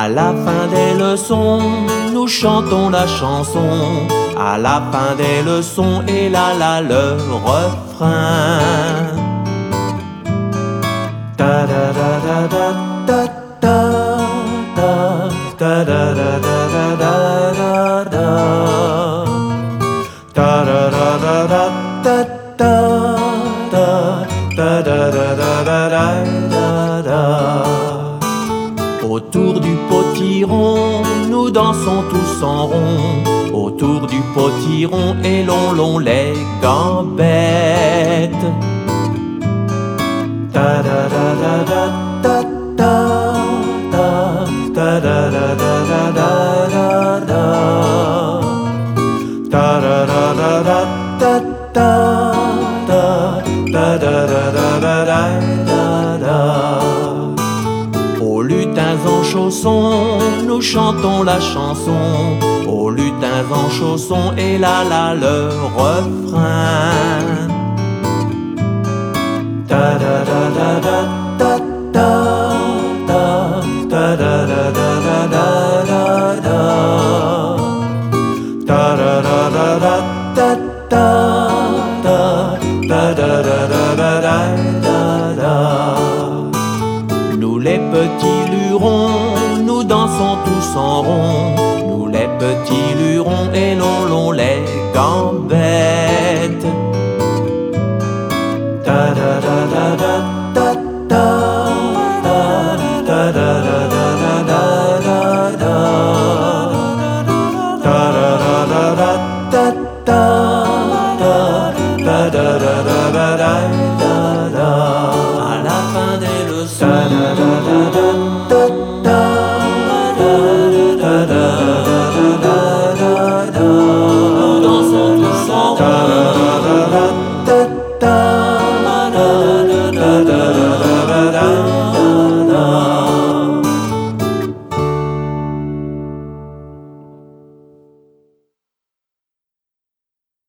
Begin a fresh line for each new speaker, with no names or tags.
À la fin des leçons, nous chantons la chanson. À la fin des leçons, et là là le refrain. Ta da da da da da da da da da da da da da da. Ta da da da da da da da da da da da da da. Autour du potiron, nous dansons tous en rond. Autour du potiron et l'on les gambettes. Ta da da da da da da da da da da da da da da. Ta da da da da da da da da da da da da. Aux lutins en chaussons, nous chantons la chanson. Aux lutins en chaussons, et là là le refrain. Ta da da da da da da da da da da da da da. Ta da da da da da da da da da da. Nous les petits lurons, nous dansons tous en rond. Nous les petits lurons et l'on les gambettes. Ta da da da da da da da da da da da da da. Ta da da da da da da.